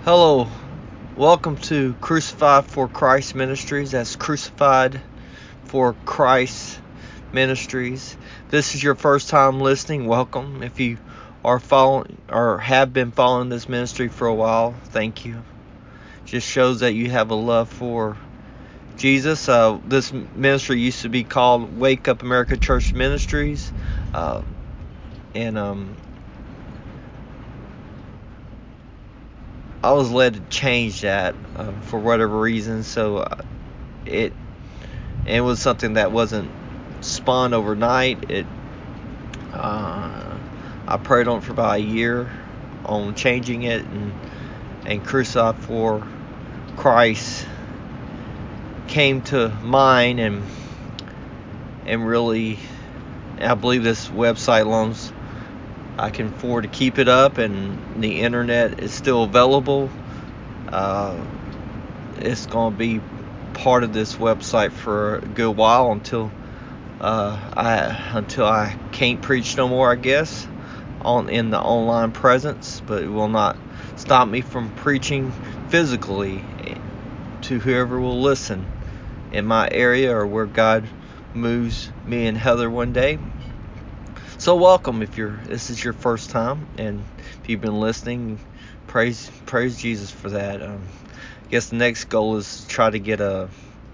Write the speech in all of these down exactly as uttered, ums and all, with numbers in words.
Hello, welcome to Crucified for Christ Ministries. That's Crucified for Christ Ministries. If this is your first time listening, welcome. If you are following or have been following this ministry for a while, thank you. Just shows that you have a love for Jesus. Uh, this ministry used to be called Wake Up America Church Ministries, uh, and um, I was led to change that uh, for whatever reason. So uh, it it was something that wasn't spawned overnight. It uh, I prayed on it for about a year on changing it, and and Crucified for Christ came to mind, and and really, I believe this website loans I can afford to keep it up, and the internet is still available. Uh, it's going to be part of this website for a good while until uh, I until I can't preach no more, I guess, on in the online presence. But it will not stop me from preaching physically to whoever will listen in my area or where God moves me and Heather one day. So welcome if you're this is your first time, and if you've been listening, praise praise Jesus for that. Um, I guess the next goal is to try to get a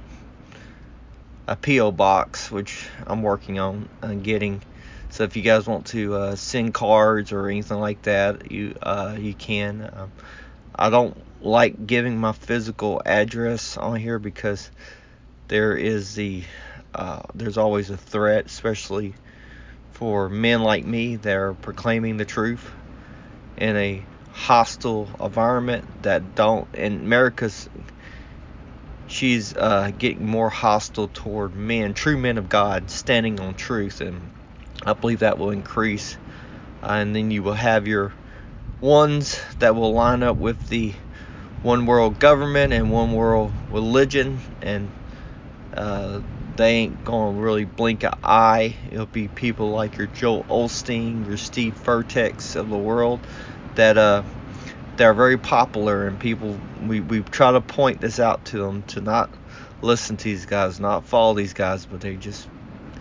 a P O box, which I'm working on on getting. So if you guys want to uh, send cards or anything like that, you uh, you can. Um, I don't like giving my physical address on here because there is the uh, there's always a threat, especially for men like me that are proclaiming the truth in a hostile environment that don't. And America's she's uh, getting more hostile toward men, true men of God, standing on truth, and I believe that will increase. Uh, and then you will have your ones that will line up with the one world government and one world religion, and uh, they ain't gonna really blink an eye. It'll be people like your Joel Osteen, your Steve Furtick's of the world that uh that are very popular, and people we we try to point this out to them to not listen to these guys, not follow these guys, but they just.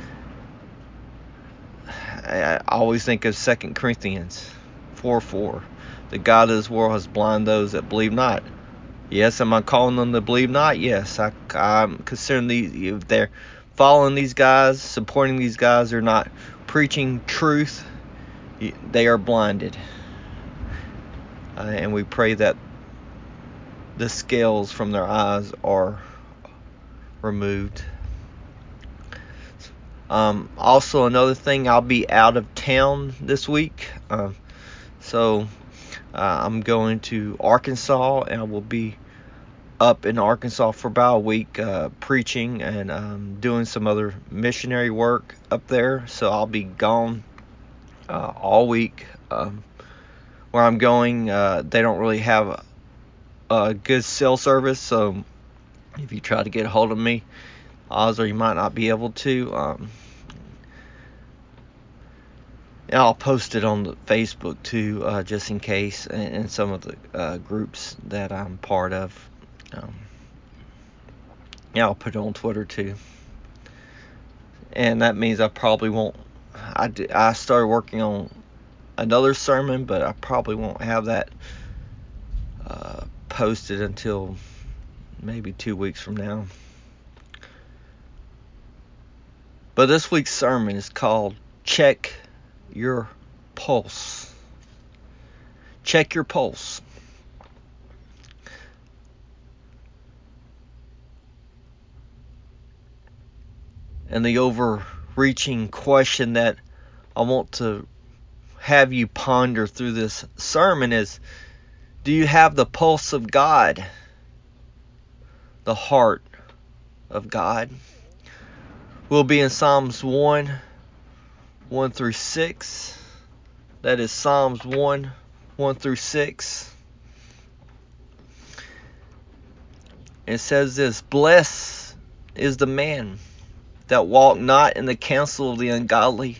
I, I always think of Second Corinthians four four. The God of this world has blinded those that believe not. Yes, am I calling them to believe not? Yes, I, I'm considering these. If they're following these guys, supporting these guys, they're not preaching truth, they are blinded. Uh, and we pray that the scales from their eyes are removed. Um, also, another thing, I'll be out of town this week. Um, so uh, I'm going to Arkansas, and I will be up in Arkansas for about a week, uh, preaching and um, doing some other missionary work up there. So I'll be gone uh, all week. Um, where I'm going, uh, they don't really have a, a good cell service, so if you try to get a hold of me, odds are you might not be able to. Um, and I'll post it on the Facebook too, uh, just in case, and, and some of the uh, groups that I'm part of. Um, yeah, I'll put it on Twitter too. And that means I probably won't. I, did, I started working on another sermon, but I probably won't have that uh, posted until maybe two weeks from now. But this week's sermon is called Check Your Pulse. Check your pulse. And the overreaching question that I want to have you ponder through this sermon is, do you have the pulse of God? The heart of God? We'll be in Psalms one, one through six. That is Psalms one, one through six. It says this: Blessed is the man that walk not in the counsel of the ungodly,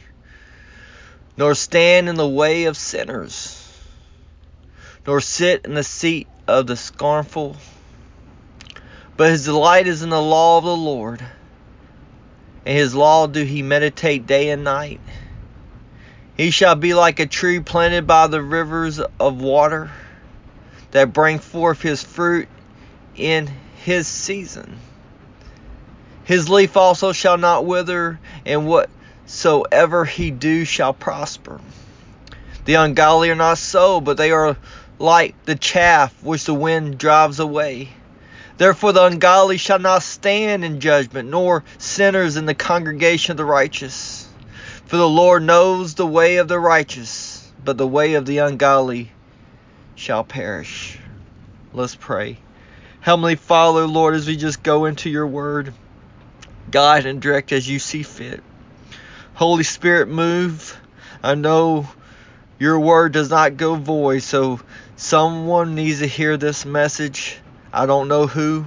nor stand in the way of sinners, nor sit in the seat of the scornful, but his delight is in the law of the Lord, and his law do he meditate day and night. He shall be like a tree planted by the rivers of water, that bring forth his fruit in his season. His leaf also shall not wither, and whatsoever he do shall prosper. The ungodly are not so, but they are like the chaff which the wind drives away. Therefore the ungodly shall not stand in judgment, nor sinners in the congregation of the righteous. For the Lord knows the way of the righteous, but the way of the ungodly shall perish. Let's pray. Heavenly Father, Lord, as we just go into your word, guide and direct as you see fit. Holy Spirit, move. I know your word does not go void, so someone needs to hear this message. I don't know who.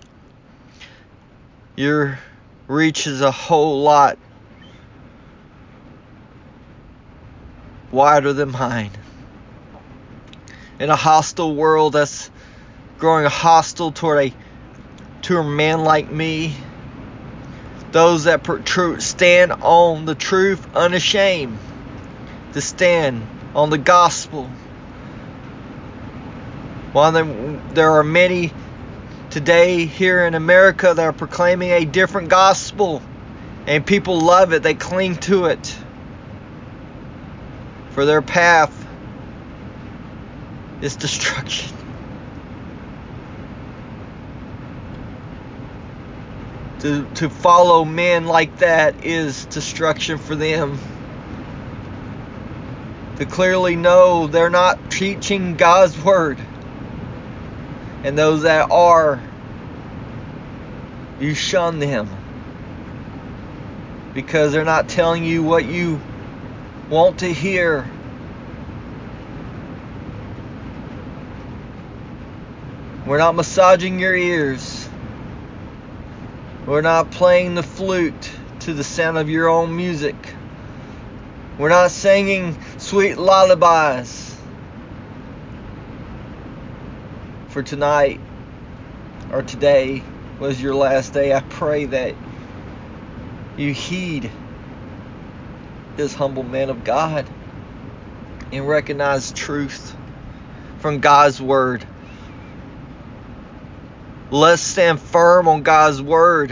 Your reach is a whole lot wider than mine. In a hostile world that's growing hostile toward a to a man like me, those that stand on the truth unashamed, to stand on the gospel. While there are many today here in America that are proclaiming a different gospel, and people love it, they cling to it. For their path is destruction. To, to follow men like that is destruction for them. To clearly know they're not teaching God's word. And those that are, you shun them. Because they're not telling you what you want to hear. We're not massaging your ears. We're not playing the flute to the sound of your own music. We're not singing sweet lullabies. For tonight or today was your last day. I pray that you heed this humble man of God and recognize truth from God's word. Let's stand firm on God's word.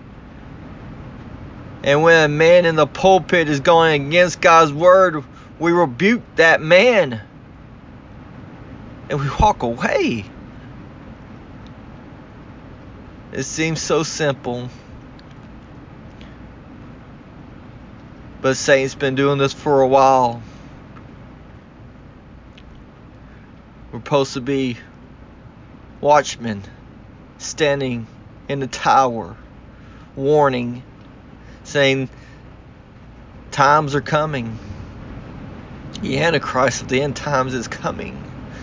And when a man in the pulpit is going against God's word, we rebuke that man and we walk away. It seems so simple. But Satan's been doing this for a while. We're supposed to be watchmen standing in the tower, warning, saying times are coming. The Antichrist of the end times is coming.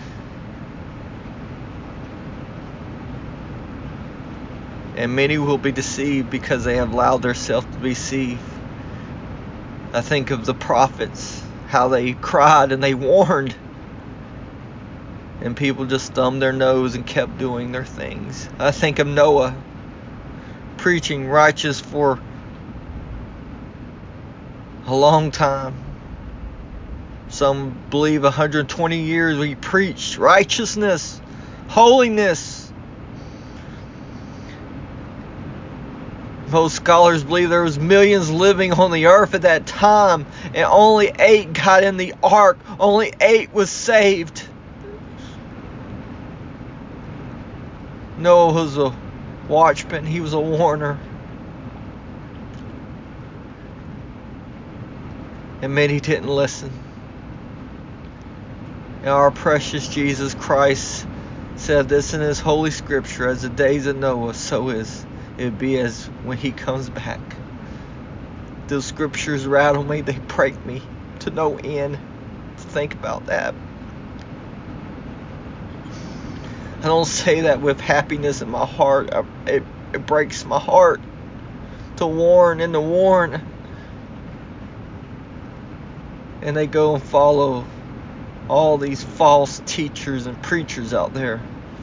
And many will be deceived because they have allowed themselves to be deceived. I think of the prophets, how they cried and they warned. And people just thumbed their nose and kept doing their things. I think of Noah preaching righteous for a long time. Some believe one hundred twenty years he preached righteousness, holiness. Most scholars believe there was millions living on the earth at that time, and only eight got in the ark. Only eight was saved. Noah was a watchman. He was a warner. And many didn't listen. And our precious Jesus Christ said this in his holy scripture: as the days of Noah, so is it be as when he comes back. Those scriptures rattle me. They break me to no end to think about that. I don't say that with happiness in my heart. It, it breaks my heart to warn and to warn. And they go and follow all these false teachers and preachers out there.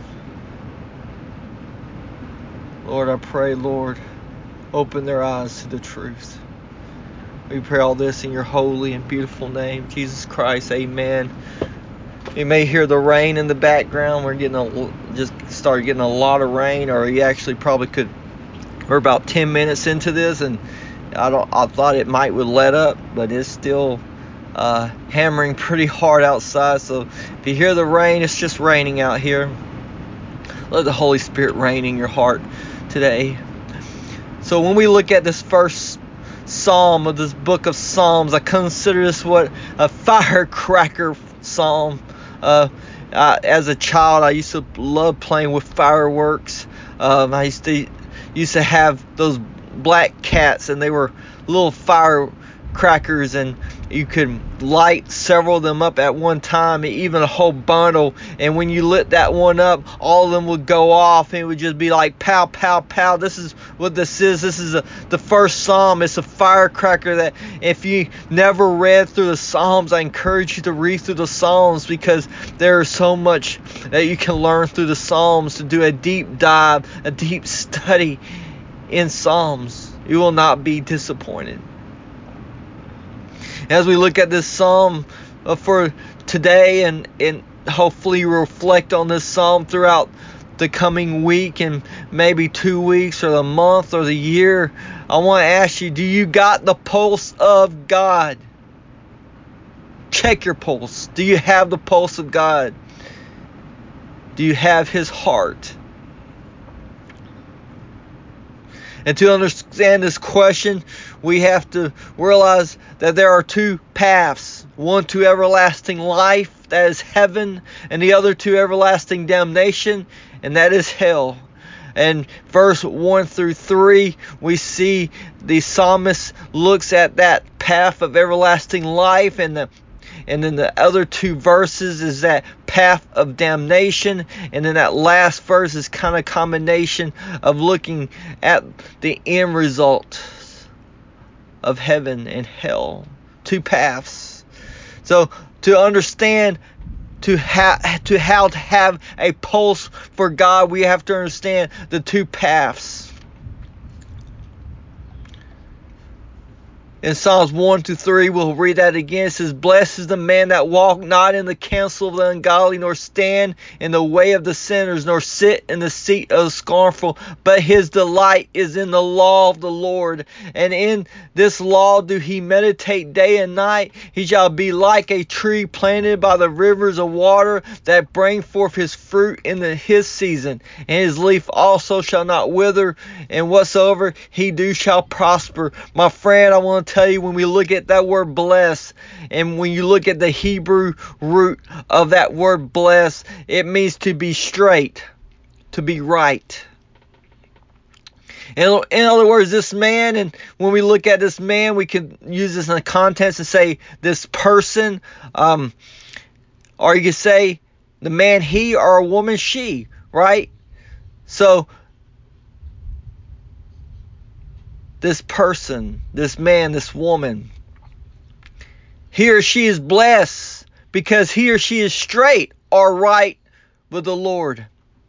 Lord, I pray, Lord, open their eyes to the truth. We pray all this in your holy and beautiful name, Jesus Christ. Amen. You may hear the rain in the background. We're getting a, just started getting a lot of rain, or you actually probably could. We're about ten minutes into this, and I don't. I thought it might would let up, but it's still uh, hammering pretty hard outside. So if you hear the rain, it's just raining out here. Let the Holy Spirit reign in your heart today. So when we look at this first psalm of this book of Psalms, I consider this what a firecracker psalm. Uh, I, as a child, I used to love playing with fireworks. Um, I used to used to have those black cats, and they were little firecrackers, and you could light several of them up at one time, even a whole bundle. And when you lit that one up, all of them would go off, and it would just be like pow, pow, pow. This is what this is. This is a, the first psalm. It's a firecracker that if you never read through the Psalms, I encourage you to read through the Psalms, because there is so much that you can learn through the Psalms. To do a deep dive, a deep study in Psalms, you will not be disappointed. As we look at this psalm uh, for today, and, and hopefully reflect on this psalm throughout the coming week, and maybe two weeks or the month or the year, I want to ask you, do you got the pulse of God? Check your pulse. Do you have the pulse of God? Do you have His heart? And to understand this question, we have to realize that there are two paths. One to everlasting life, that is heaven, and the other to everlasting damnation, and that is hell. And verse one through three, we see the psalmist looks at that path of everlasting life, and the And then the other two verses is that path of damnation. And then that last verse is kind of a combination of looking at the end result of heaven and hell. Two paths. So to understand to have to how to have a pulse for God, we have to understand the two paths. In Psalms one to three, we'll read that again. It says, "Blessed is the man that walk not in the counsel of the ungodly, nor stand in the way of the sinners, nor sit in the seat of the scornful. But his delight is in the law of the Lord. And in this law do he meditate day and night. He shall be like a tree planted by the rivers of water, that bring forth his fruit in the, his season. And his leaf also shall not wither, and whatsoever he do shall prosper." My friend, I want to tell you, when we look at that word bless, and when you look at the Hebrew root of that word bless, it means to be straight, to be right. In, in other words, this man, and when we look at this man, we can use this in the context to say this person, um, or you could say the man he, or a woman she, right? So this person, this man, this woman, he or she is blessed because he or she is straight or right with the Lord.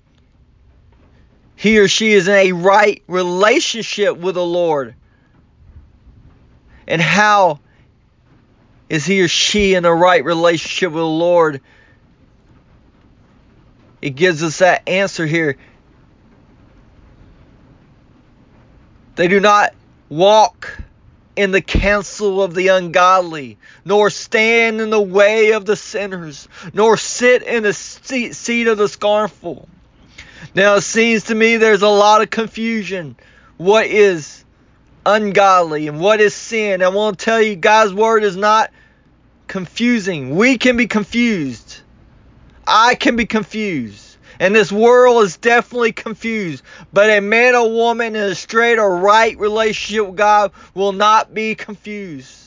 He or she is in a right relationship with the Lord. And how is he or she in a right relationship with the Lord? It gives us that answer here. They do not walk in the counsel of the ungodly, nor stand in the way of the sinners, nor sit in the seat of the scornful. Now it seems to me there's a lot of confusion. What is ungodly and what is sin? I want to tell you, God's word is not confusing. We can be confused. I can be confused. And this world is definitely confused. But a man or woman in a straight or right relationship with God will not be confused.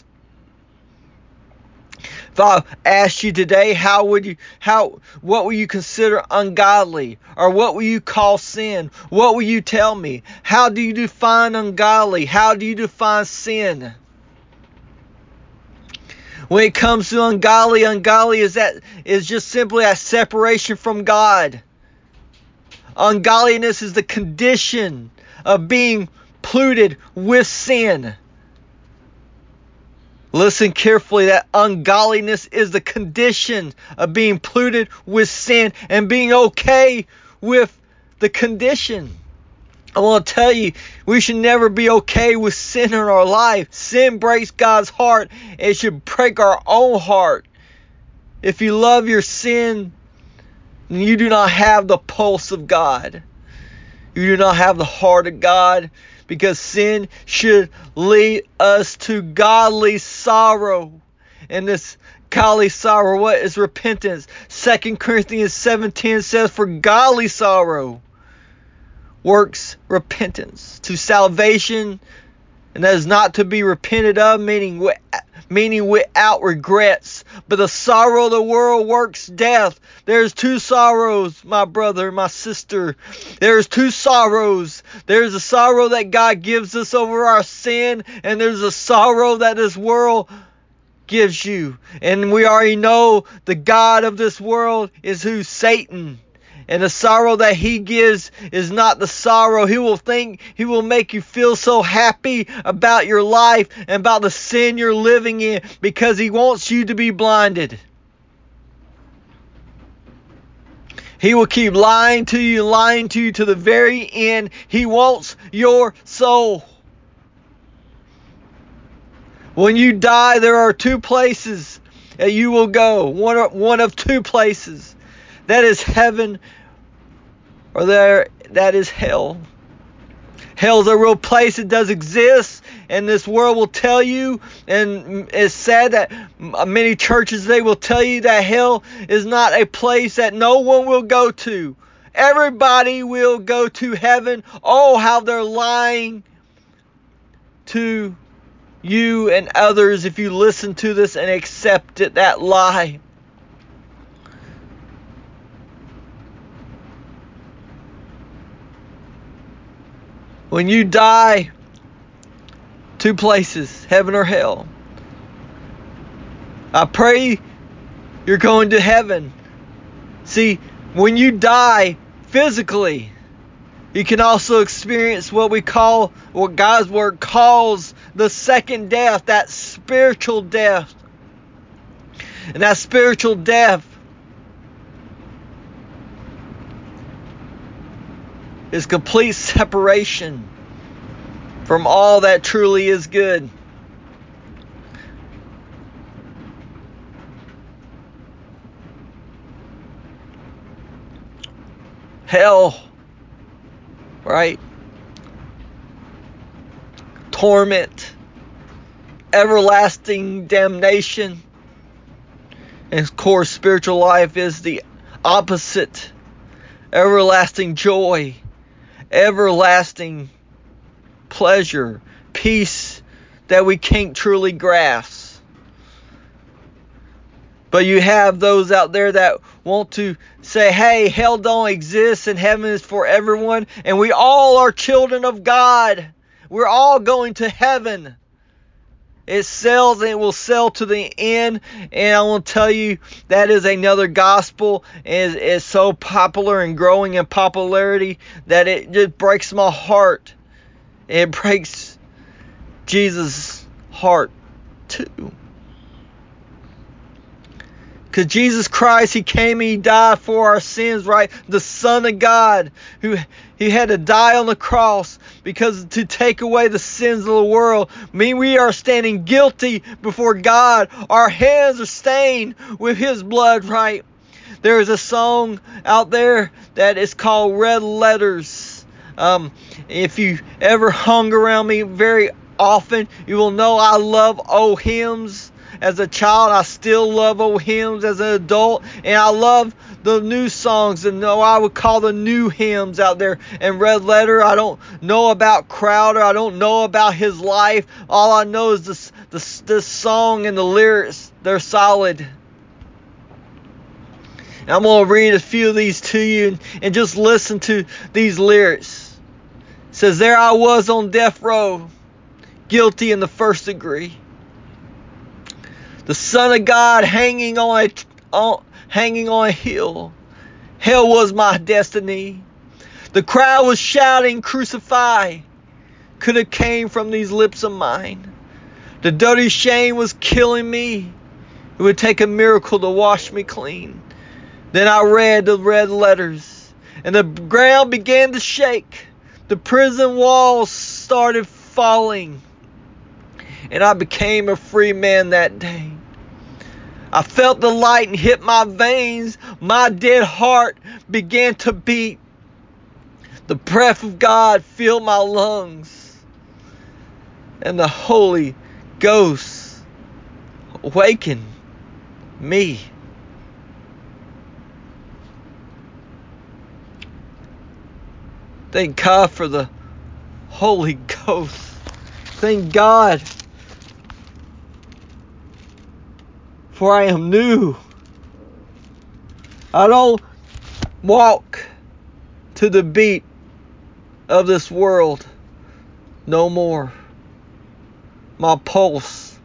If I asked you today, how would you, how, what would you consider ungodly? Or what will you call sin? What will you tell me? How do you define ungodly? How do you define sin? When it comes to ungodly, ungodly is that is just simply a separation from God. Ungodliness is the condition of being polluted with sin. Listen carefully, that ungodliness is the condition of being polluted with sin and being okay with the condition. I want to tell you, we should never be okay with sin in our life. Sin breaks God's heart. It should break our own heart. If you love your sin, you do not have the pulse of God. You do not have the heart of God, because sin should lead us to godly sorrow. And this godly sorrow, what is repentance? Second Corinthians seven ten says, for godly sorrow works repentance to salvation, and that is not to be repented of, meaning meaning without regrets. But the sorrow of the world works death. There's two sorrows, my brother, my sister. There's two sorrows. There's a sorrow that God gives us over our sin, and there's a sorrow that this world gives you. And we already know the God of this world is who? Satan. And the sorrow that he gives is not the sorrow. He will think, he will make you feel so happy about your life and about the sin you're living in, because he wants you to be blinded. He will keep lying to you, lying to you to the very end. He wants your soul. When you die, there are two places that you will go. One, one of two places. That is heaven, or there that is hell. Hell is a real place. It does exist, and this world will tell you, and it's sad that many churches, they will tell you that hell is not a place that no one will go to. Everybody will go to heaven. Oh, how they're lying to you and others if you listen to this and accept it, that lie. When you die, two places, heaven or hell. I pray you're going to heaven. See, when you die physically, you can also experience what we call, what God's word calls, the second death, that spiritual death. And that spiritual death is complete separation from all that truly is good. Hell, right? Torment, everlasting damnation. And of course, spiritual life is the opposite. Everlasting joy, everlasting pleasure, peace that we can't truly grasp. But you have those out there that want to say, hey, hell don't exist and heaven is for everyone, and we all are children of God. We're all going to heaven. It sells and it will sell to the end. And I want to tell you, that is another gospel. It is so popular and growing in popularity that it just breaks my heart. It breaks Jesus' heart too. Because Jesus Christ, He came and He died for our sins, right? The Son of God, who He had to die on the cross because to take away the sins of the world. I mean, we are standing guilty before God. Our hands are stained with His blood, right? There is a song out there that is called Red Letters. Um, if you ever hung around me very often, you will know I love old hymns. As a child, I still love old hymns as an adult, and I love the new songs, and no, I would call the new hymns out there. And Red Letter, I don't know about Crowder, I don't know about his life. All I know is this, this, this song and the lyrics, they're solid. And I'm going to read a few of these to you, and, and just listen to these lyrics. It says, there I was on death row, guilty in the first degree. The Son of God hanging on a, on, hanging on a hill. Hell was my destiny. The crowd was shouting, "Crucify!" Could have came from these lips of mine. The dirty shame was killing me. It would take a miracle to wash me clean. Then I read the red letters, and the ground began to shake. The prison walls started falling, and I became a free man that day. I felt the light and hit my veins. My dead heart began to beat. The breath of God filled my lungs, and the Holy Ghost awakened me. Thank God for the Holy Ghost. Thank God for I am new. I don't walk to the beat of this world no more. My pulse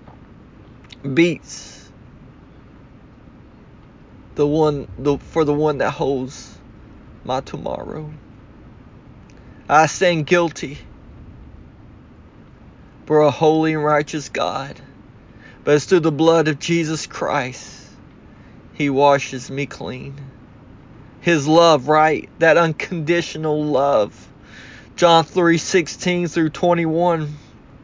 beats the one the, for the one that holds my tomorrow. I stand guilty for a holy and righteous God, but it's through the blood of Jesus Christ He washes me clean. His love, right? That unconditional love. John three sixteen through twenty-one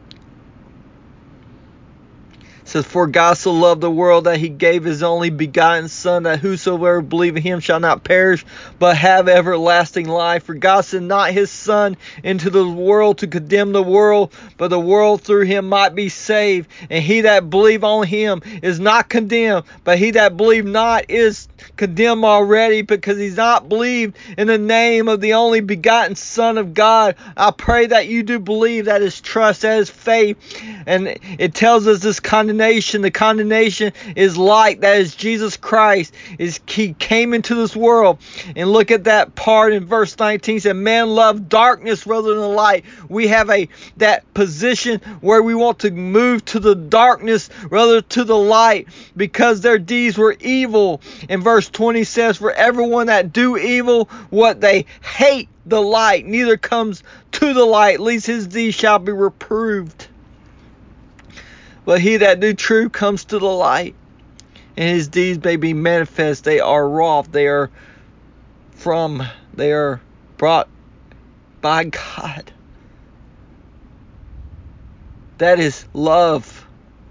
says, "For God so loved the world that He gave His only begotten Son, that whosoever believe in Him shall not perish, but have everlasting life. For God sent not His Son into the world to condemn the world, but the world through Him might be saved. And he that believe on Him is not condemned, but he that believe not is condemned already, because he's not believed in the name of the only begotten Son of God." I pray that you do believe. That is trust, that is faith. And it tells us this condemnation. The condemnation is light. That is Jesus Christ. Is He came into this world. And look at that part in verse nineteen. It said, "Man loved darkness rather than the light." We have a that position where we want to move to the darkness rather to the light, because their deeds were evil. And verse twenty says, "For everyone that do evil, what they hate the light, neither comes to the light, lest his deeds shall be reproved. But he that do true comes to the light, and his deeds may be manifest. They are wrought, they are from, they are brought by God." That is love.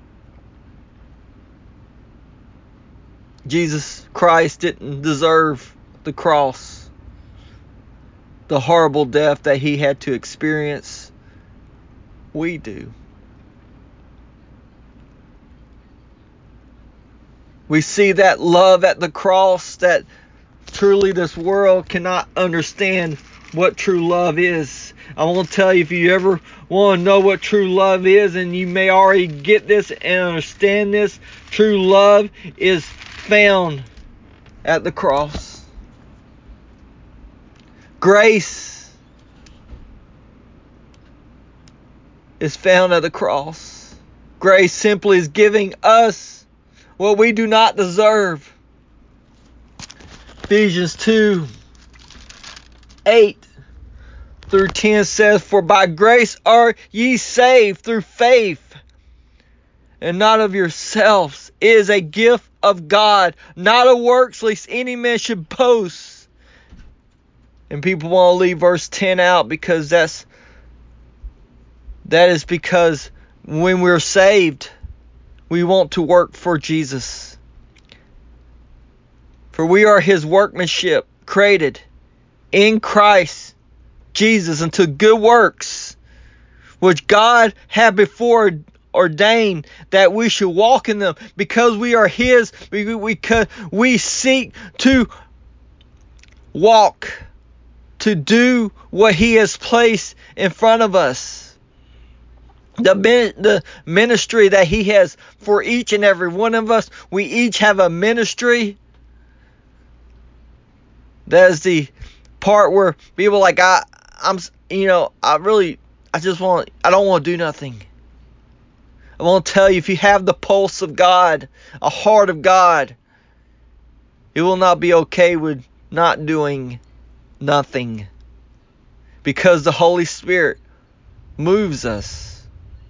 Jesus Christ didn't deserve the cross, the horrible death that He had to experience. We do. We see that love at the cross, that truly this world cannot understand what true love is. I want to tell you, if you ever want to know what true love is, and you may already get this and understand this, true love is found at the cross. Grace is found at the cross. Grace simply is giving us what we do not deserve. Ephesians two eight through ten says, "For by grace are ye saved through faith, and not of yourselves. It is a gift of God, not of works, lest any man should boast." And people want to leave verse ten out, because that's that is because when we're saved, we want to work for Jesus. "For we are His workmanship, created in Christ Jesus unto good works, which God had before ordained that we should walk in them." Because we are His, we, we, we seek to walk, to do what He has placed in front of us. The, the ministry that He has for each and every one of us. We each have a ministry. That is the part where people are like, I, I'm, you know, I really, I just want, I don't want to do nothing. I want to tell you, if you have the pulse of God, a heart of God, it will not be okay with not doing nothing. because the Holy Spirit moves us.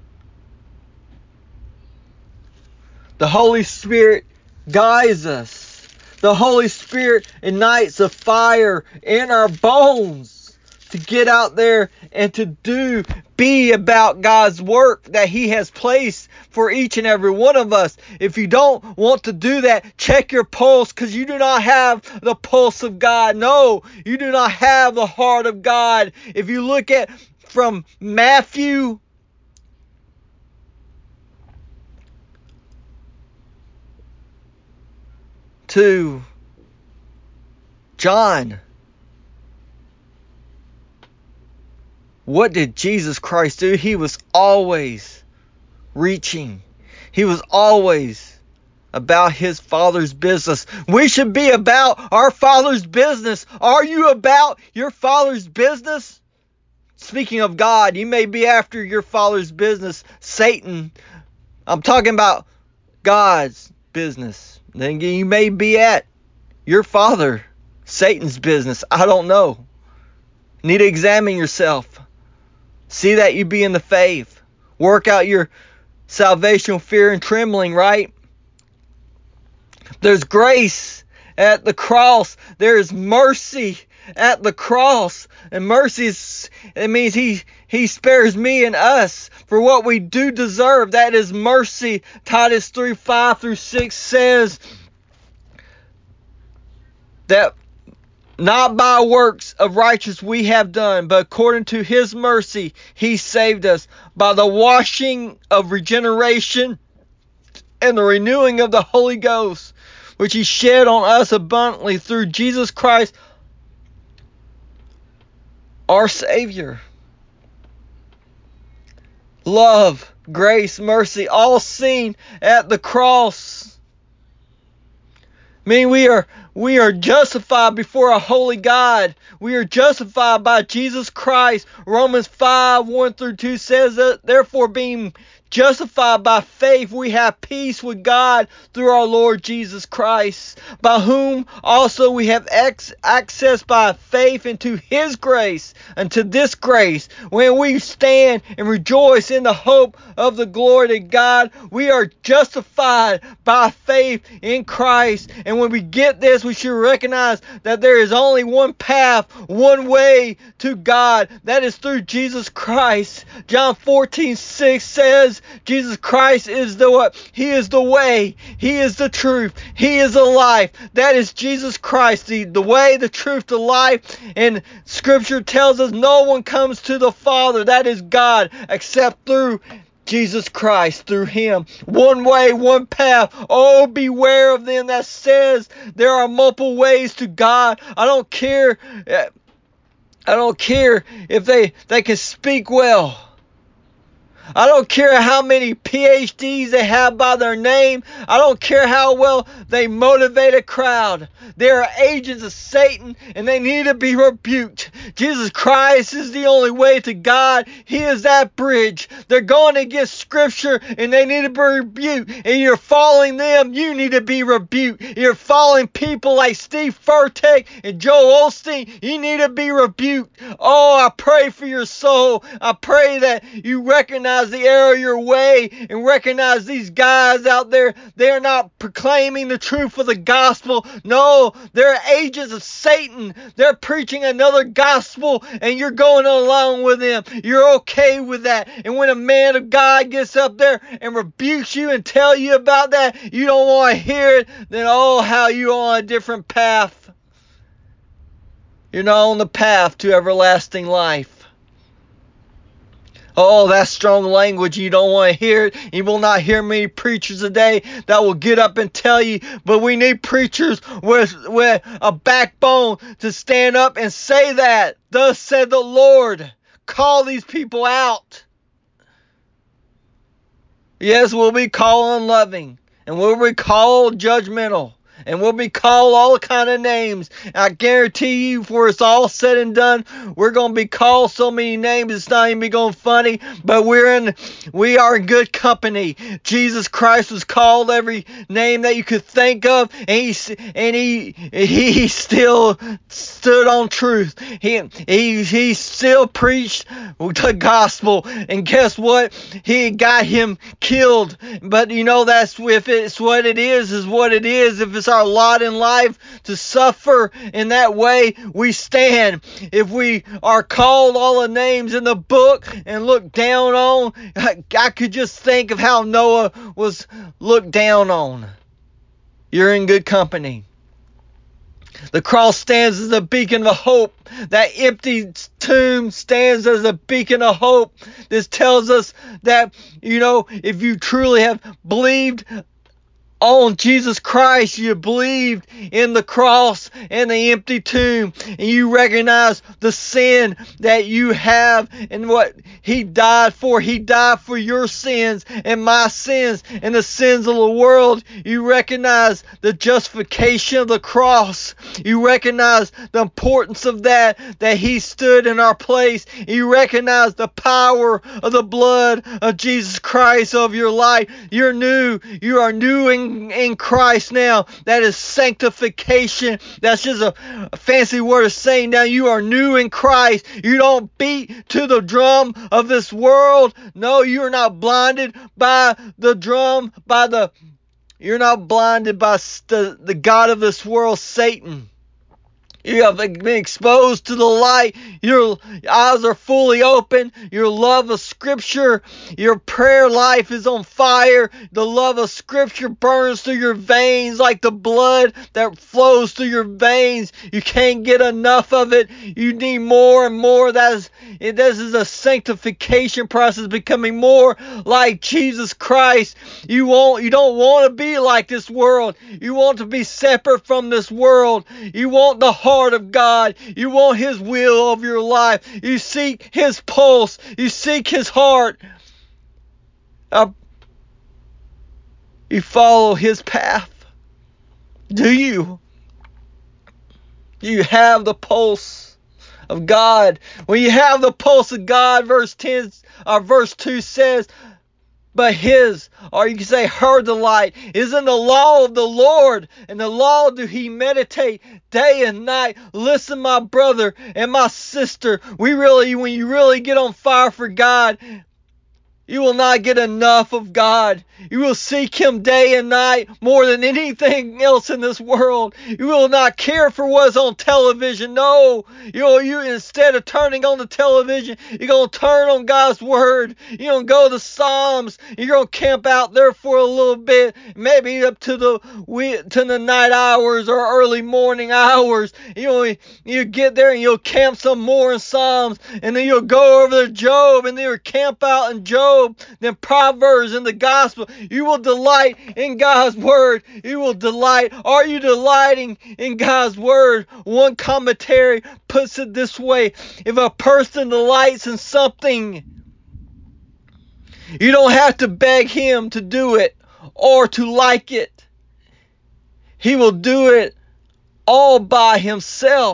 The Holy Spirit guides us. The Holy Spirit ignites a fire in our bones to get out there and to do, be about God's work that He has placed for each and every one of us. If you don't want to do that, check your pulse, because you do not have the pulse of God. No, you do not have the heart of God. If you look at from Matthew to John, what did Jesus Christ do? He was always reaching. He was always about His Father's business. We should be about our Father's business. Are you about your Father's business? Speaking of God, you may be after your Father's business, Satan. I'm talking about God's business. Then you may be at your father, Satan's business. I don't know. Need to examine yourself. See that you be in the faith. Work out your salvation, fear, and trembling, right? There's grace at the cross. There is mercy at the cross. And mercy is, it means he, he spares me and us for what we do deserve. That is mercy. Titus three, five through six says that not by works of righteous we have done, but according to His mercy He saved us by the washing of regeneration and the renewing of the Holy Ghost, which He shed on us abundantly through Jesus Christ our Savior. Love, grace, mercy, all seen at the cross. I mean, we are we are justified before a holy God. We are justified by Jesus Christ. Romans five, one through two says that, therefore, being justified by faith, we have peace with God through our Lord Jesus Christ, by whom also we have ex- access by faith into His grace, unto this grace, when we stand and rejoice in the hope of the glory of God. We are justified by faith in Christ. And when we get this, we should recognize that there is only one path, one way to God. That is through Jesus Christ. John fourteen, six says, Jesus Christ is the what? He is the way. He is the truth. He is the life. That is Jesus Christ, the, the way, the truth, the life. And Scripture tells us no one comes to the Father, that is God, except through Jesus Christ, through Him. One way, one path. Oh, beware of them that says there are multiple ways to God. I don't care. I don't care if they, they can speak well. I don't care how many P H Ds they have by their name. I don't care how well they motivate a crowd. They are agents of Satan, and they need to be rebuked. Jesus Christ is the only way to God. He is that bridge. They're going against Scripture, and they need to be rebuked. And you're following them, you need to be rebuked. You're following people like Steve Furtick and Joel Osteen, you need to be rebuked. Oh, I pray for your soul. I pray that you recognize the error of your way and recognize these guys out there, they're not proclaiming the truth of the gospel. No, they're agents of Satan. They're preaching another gospel, and you're going along with them. You're okay with that. And when a man of God gets up there and rebukes you and tell you about that, you don't want to hear it, then oh, how you're on a different path. You're not on the path to everlasting life. Oh, that's strong language. You don't want to hear it. You will not hear many preachers today that will get up and tell you. But we need preachers with, with a backbone to stand up and say that. Thus said the Lord. Call these people out. Yes, we'll be called unloving. And we'll be called judgmental. And we'll be called all kind of names. I guarantee you, before it's all said and done, we're going to be called so many names it's not even going funny. But we're in, we are in good company. Jesus Christ was called every name that you could think of, and he and he he still stood on truth. He he he still preached the gospel, and guess what? He got him killed. But you know, that's if it's what it is, is what it is. If it's our lot in life to suffer in that way, we stand. If we are called all the names in the book and looked down on, I, I could just think of how Noah was looked down on. You're in good company. The cross stands as a beacon of hope. That empty tomb stands as a beacon of hope. This tells us that, you know, if you truly have believed on Jesus Christ, you believed in the cross and the empty tomb, and you recognize the sin that you have and what He died for. He died for your sins and my sins and the sins of the world. You recognize the justification of the cross. You recognize the importance of that, that He stood in our place. You recognize the power of the blood of Jesus Christ of your life. You're new. You are new in in Christ now. That is sanctification. That's just a, a fancy word of saying now you are new in Christ. You don't beat to the drum of this world. No, you're not blinded by the drum, by the, you're not blinded by the, the God of this world, Satan. You have been exposed to the light. Your eyes are fully open. Your love of Scripture, your prayer life is on fire. The love of Scripture burns through your veins like the blood that flows through your veins. You can't get enough of it. You need more and more. That is, this is a sanctification process, becoming more like Jesus Christ. You won't, you don't want to be like this world. You want to be separate from this world. You want the heart of God. You want His will of your life. You seek His pulse. You seek His heart. Uh, you follow His path. Do you? Do you have the pulse of God? When you have the pulse of God, verse ten, or verse two says, but His, or you can say her delight, is in the law of the Lord, and the law do He meditate day and night. Listen, my brother and my sister, we really, when you really get on fire for God, you will not get enough of God. You will seek Him day and night more than anything else in this world. You will not care for what's on television. No, you know, you instead of turning on the television, you're gonna turn on God's Word. You're gonna go to Psalms. You're gonna camp out there for a little bit, maybe up to the to the night hours or early morning hours. You know, you get there and you'll camp some more in Psalms, and then you'll go over to Job, and then you'll camp out in Job, then Proverbs and the Gospel. You will delight in God's Word. You will delight. Are you delighting in God's Word? One commentary puts it this way: if a person delights in something, you don't have to beg him to do it or to like it. He will do it all by himself.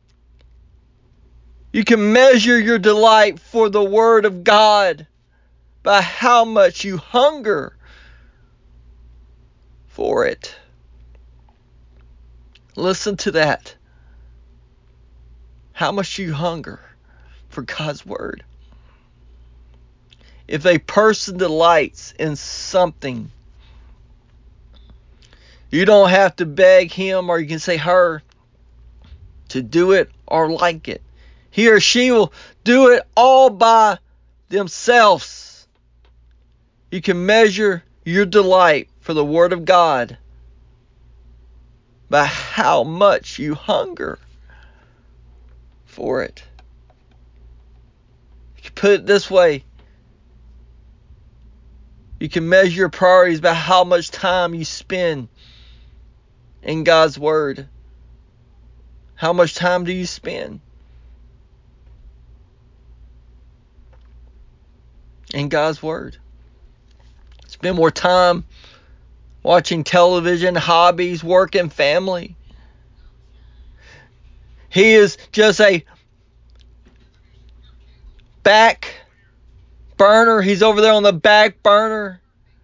You can measure your delight for the Word of God by how much you hunger for it. Listen to that. How much you hunger for God's Word. If a person delights in something, you don't have to beg him, or you can say her, to do it or like it. He or she will do it all by themselves. You can measure your delight for the Word of God by how much you hunger for it. You can put it this way: you can measure your priorities by how much time you spend in God's Word. How much time do you spend in God's Word? Spend more time watching television, hobbies, work, and family. He is just a back burner. He's over there on the back burner.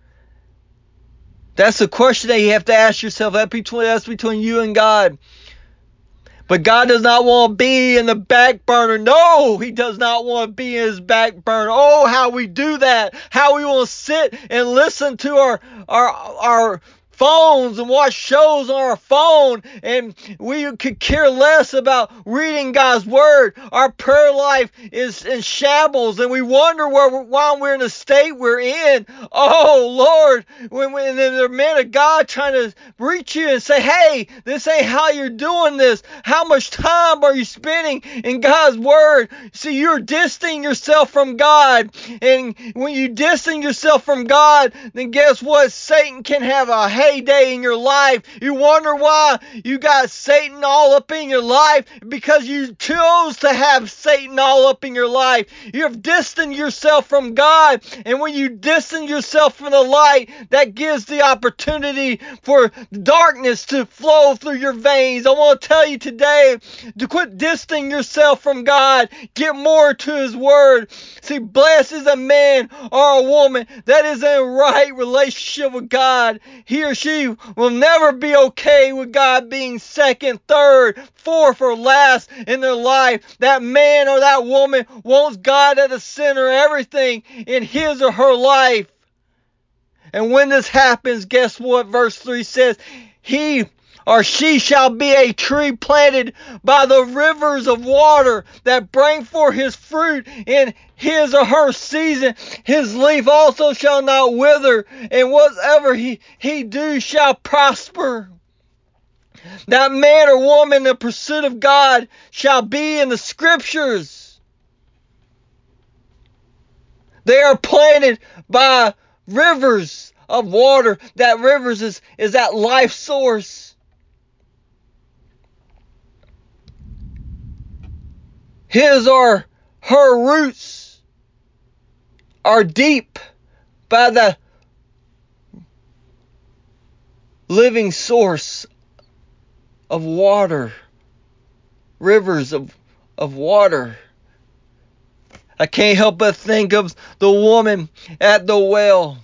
That's the question that you have to ask yourself. That's between, that's between you and God. But God does not want to be in the back burner. No, He does not want to be in His back burner. Oh, how we do that. How we want to sit and listen to our, our, our phones and watch shows on our phone, and we could care less about reading God's Word. Our prayer life is in shambles, and we wonder where we're, why we're in the state we're in. Oh, Lord, when, when the men of God trying to reach you and say, hey, this ain't how you're doing this. How much time are you spending in God's Word? See, you're distancing yourself from God, and when you distance yourself from God, then guess what? Satan can have a heyday in your life. You wonder why you got Satan all up in your life? Because you chose to have Satan all up in your life. You have distanced yourself from God, and when you distance yourself from the light, that gives the opportunity for darkness to flow through your veins. I want to tell you today to quit distancing yourself from God. Get more to His Word. See, blessed is a man or a woman that is in right relationship with God. He or she will never be okay with God being second, third, fourth, or last in their life. That man or that woman wants God at the center of everything in his or her life. And when this happens, guess what? Verse three says, He or she shall be a tree planted by the rivers of water that bring forth his fruit in his or her season. His leaf also shall not wither, and whatever he, he do shall prosper. That man or woman in the pursuit of God shall be in the Scriptures. They are planted by rivers of water. That rivers is, is that life source. His or her roots are deep by the living source of water. Rivers of, of water. I can't help but think of the woman at the well.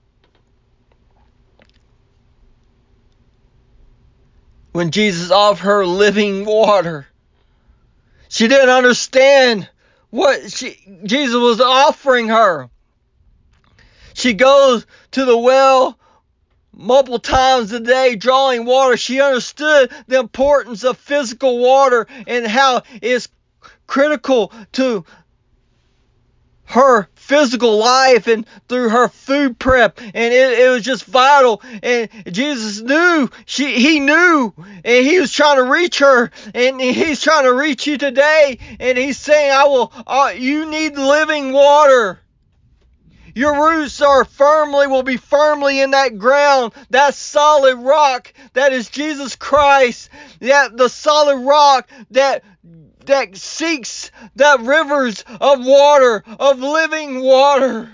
When Jesus offered her living water. She didn't understand what she, Jesus was offering her. She goes to the well multiple times a day drawing water. She understood the importance of physical water and how it's critical to her physical life and through her food prep, and it, it was just vital. And Jesus knew, she he knew, and he was trying to reach her, and he's trying to reach you today, and he's saying, I will uh, you need living water. Your roots are firmly, will be firmly in that ground, that solid rock that is Jesus Christ, that the solid rock that that seeks the rivers of water, of living water.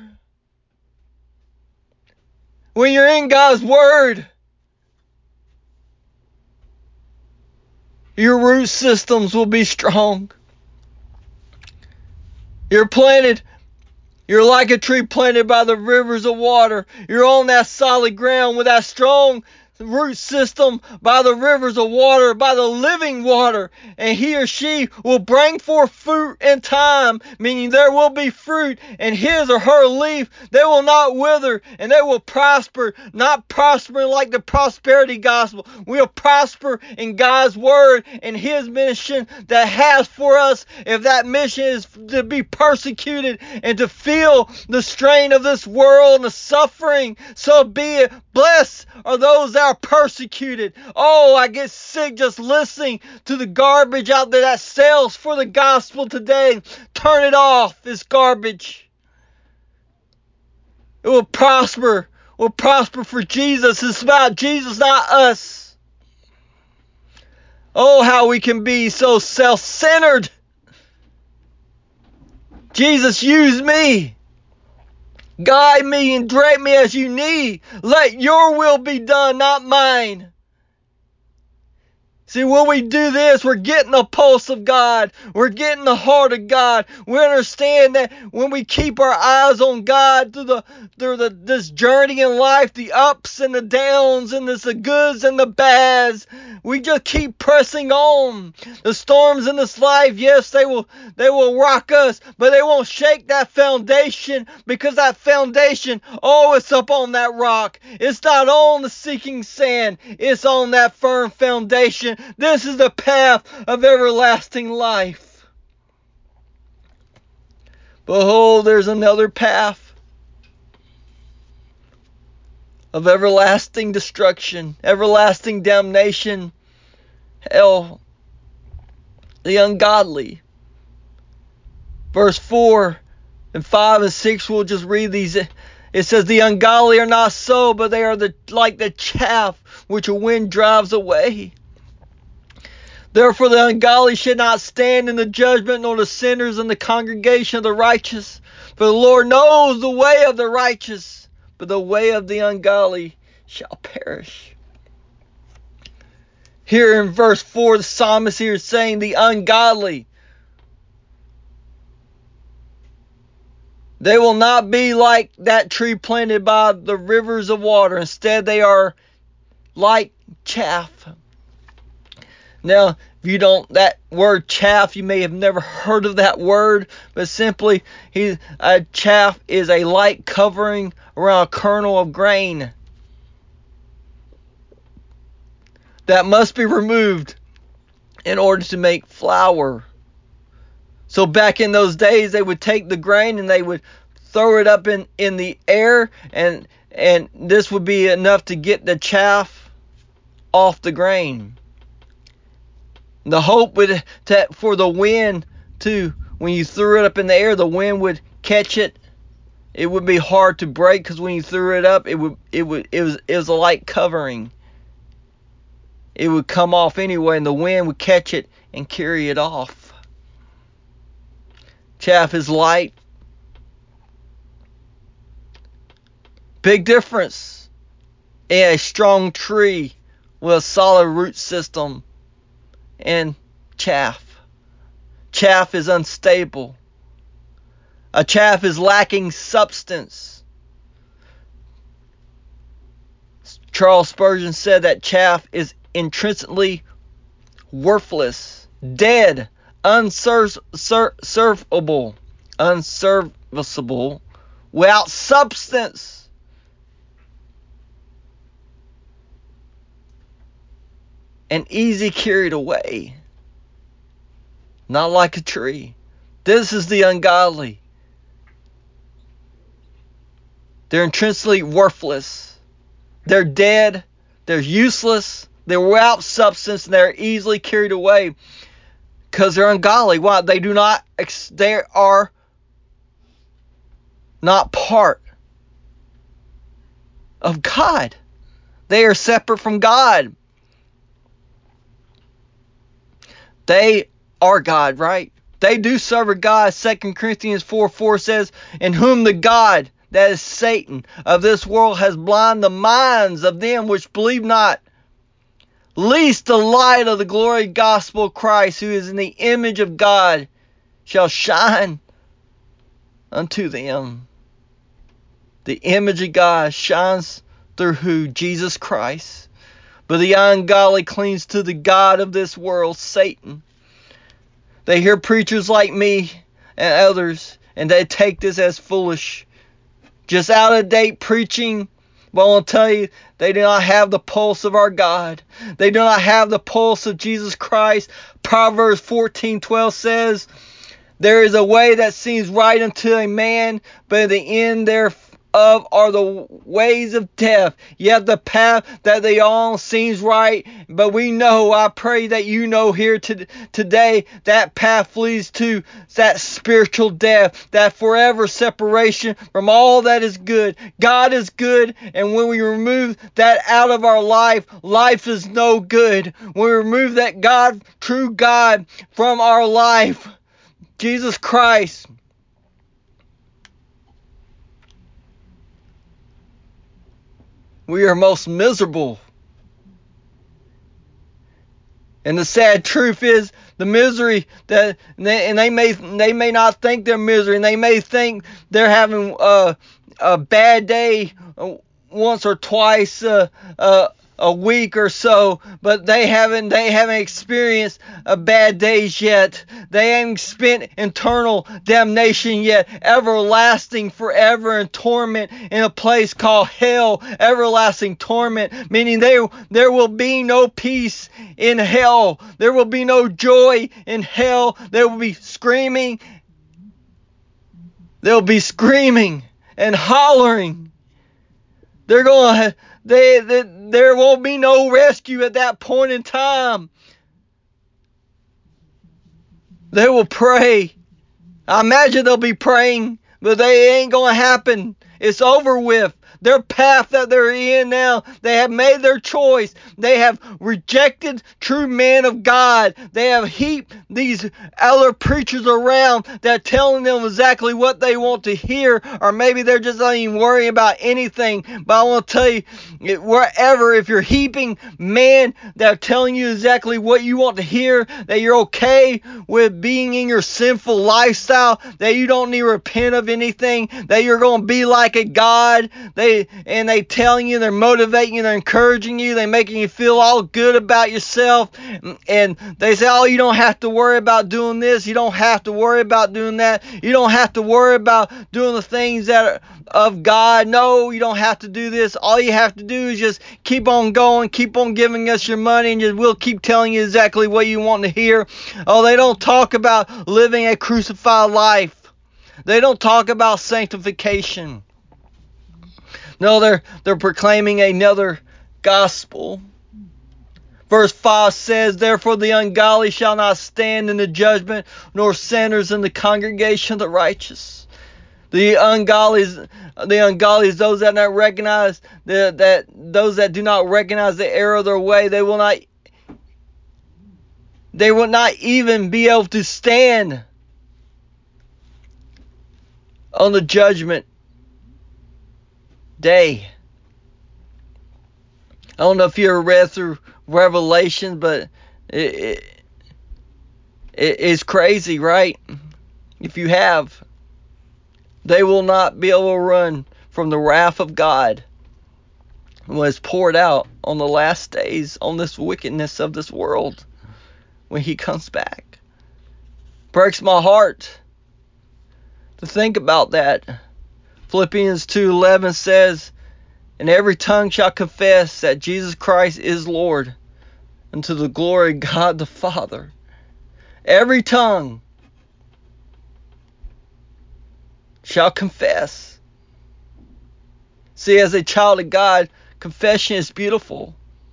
When you're in God's Word, your root systems will be strong. You're planted, you're like a tree planted by the rivers of water. You're on that solid ground with that strong root system by the rivers of water, by the living water, and he or she will bring forth fruit in time, meaning there will be fruit, and his or her leaf, they will not wither, and they will prosper, not prospering like the prosperity gospel. We'll prosper in God's Word and His mission that has for us. If that mission is to be persecuted and to feel the strain of this world and the suffering, so be it. Blessed are those that are persecuted. Oh, I get sick just listening to the garbage out there that sells for the gospel today. Turn it off, this garbage. It will prosper. It will prosper for Jesus. It's about Jesus, not us. Oh, how we can be so self-centered. Jesus, use me. Guide me and direct me as you need. Let your will be done, not mine. See, when we do this, we're getting the pulse of God. We're getting the heart of God. We understand that when we keep our eyes on God through the through the this journey in life, the ups and the downs, and this, the goods and the bads, we just keep pressing on. The storms in this life, yes, they will they will rock us, but they won't shake that foundation, because that foundation, oh, it's up on that rock. It's not on the sinking sand. It's on that firm foundation. This is the path of everlasting life. Behold, there's another path of everlasting destruction, everlasting damnation, hell, the ungodly. Verse four and five and six, we'll just read these. It says, the ungodly are not so, but they are the, like the chaff which a wind drives away. Therefore the ungodly should not stand in the judgment, nor the sinners in the congregation of the righteous. For the Lord knows the way of the righteous, but the way of the ungodly shall perish. Here in verse four, the psalmist here is saying the ungodly, they will not be like that tree planted by the rivers of water. Instead, they are like chaff. Now, if you don't, that word chaff, you may have never heard of that word, but simply, he, a chaff is a light covering around a kernel of grain that must be removed in order to make flour. So back in those days, they would take the grain and they would throw it up in, in the air, and and this would be enough to get the chaff off the grain. The hope would to, for the wind to, when you threw it up in the air, the wind would catch it. It would be hard to break, because when you threw it up, it would it would it was it was a light covering. It would come off anyway, and the wind would catch it and carry it off. Chaff is light. Big difference in a strong tree with a solid root system and chaff. Chaff is unstable. A chaff is lacking substance. Charles Spurgeon said that chaff is intrinsically worthless, dead, unservable, unserviceable, without substance. And easy carried away. Not like a tree. This is the ungodly. They're intrinsically worthless. They're dead. They're useless. They're without substance, and they're easily carried away because they're ungodly. Why? They do not, they are not part of God. They are separate from God. They are God, right? They do serve a God. Second Corinthians four four says, in whom the God, that is Satan, of this world has blinded the minds of them which believe not, lest the light of the glory gospel of Christ, who is in the image of God, shall shine unto them. The image of God shines through who? Jesus Christ. But the ungodly clings to the god of this world, Satan. They hear preachers like me and others, and they take this as foolish. Just out of date preaching. Well, I'll tell you, they do not have the pulse of our God. They do not have the pulse of Jesus Christ. Proverbs fourteen twelve says, there is a way that seems right unto a man, but at the end thereof are the ways of death. Yet the path that they all seems right, but we know, I pray that you know here to, today, that path leads to that spiritual death, that forever separation from all that is good. God is good, and when we remove that out of our life, life is no good. When we remove that God, true God, from our life, Jesus Christ, we are most miserable. And the sad truth is, the misery that, and they, and they may they may not think they're misery, and they may think they're having a, a bad day once or twice a, a, a week or so, but they haven't they haven't experienced a bad days yet. They haven't spent eternal damnation yet, everlasting forever in torment in a place called hell. Everlasting torment, meaning there there will be no peace in hell. There will be no joy in hell. There will be screaming. They'll be screaming and hollering. They're going to, they, they, there won't be no rescue at that point in time. They will pray. I imagine they'll be praying, but they ain't going to happen. It's over with. Their path that they're in now, they have made their choice. They have rejected true men of God. They have heaped these other preachers around that are telling them exactly what they want to hear, or maybe they're just not even worrying about anything. But I want to tell you, wherever, if you're heaping men that are telling you exactly what you want to hear, that you're okay with being in your sinful lifestyle, that you don't need to repent of anything, that you're going to be like a God, they and they telling you, they're motivating you, they're encouraging you, they're making you feel all good about yourself, and they say, oh, you don't have to worry about doing this, you don't have to worry about doing that, you don't have to worry about doing the things that are of God. No, you don't have to do this. All you have to do is just keep on going, keep on giving us your money, and just, we'll keep telling you exactly what you want to hear. Oh, they don't talk about living a crucified life. They don't talk about sanctification. No, they're they're proclaiming another gospel. Verse five says, therefore the ungodly shall not stand in the judgment, nor sinners in the congregation of the righteous. The ungodly, the ungodly is those that not recognize the, that those that do not recognize the error of their way. They will not. They will not even be able to stand on the judgment day. I don't know if you ever read through Revelation, but it, it, it's crazy, right? If you have, they will not be able to run from the wrath of God when it's poured out on the last days on this wickedness of this world when He comes back. Breaks my heart to think about that. Philippians two eleven says, and every tongue shall confess that Jesus Christ is Lord, unto the glory of God the Father. Every tongue shall confess. See, as a child of God, confession is beautiful.